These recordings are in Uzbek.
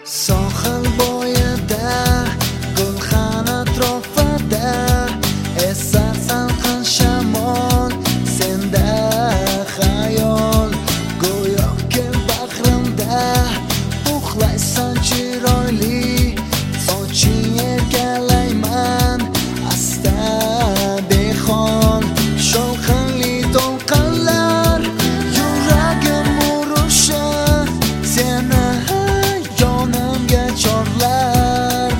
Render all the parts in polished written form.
Sohil bo'yida gulxan atrofida esar salqin shamol, senda xayol go'yoki bag'rimda uxlaysan chiroyli soching erkalayman asta behol shovqinli to'lqinlar yuragim urushi seni yonimga chorlar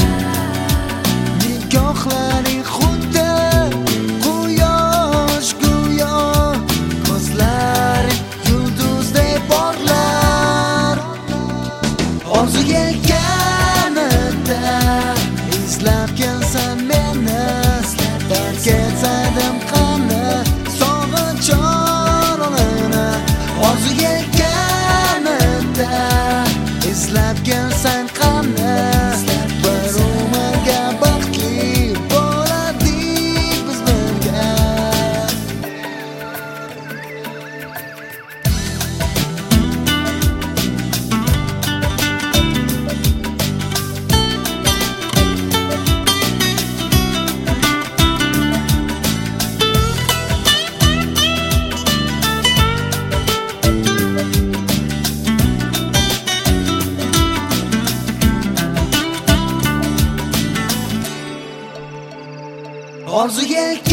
nigohlaring xuddi quyosh go'yo ko'zlaring yulduzdek porlar orzu yelkamida izlab kelsan meni bir kezaydim qani sog'inch orolini orzu yelkamida izlab kelsan qani bir umrga baxtli bo'ladik biz birga orzu yelkamida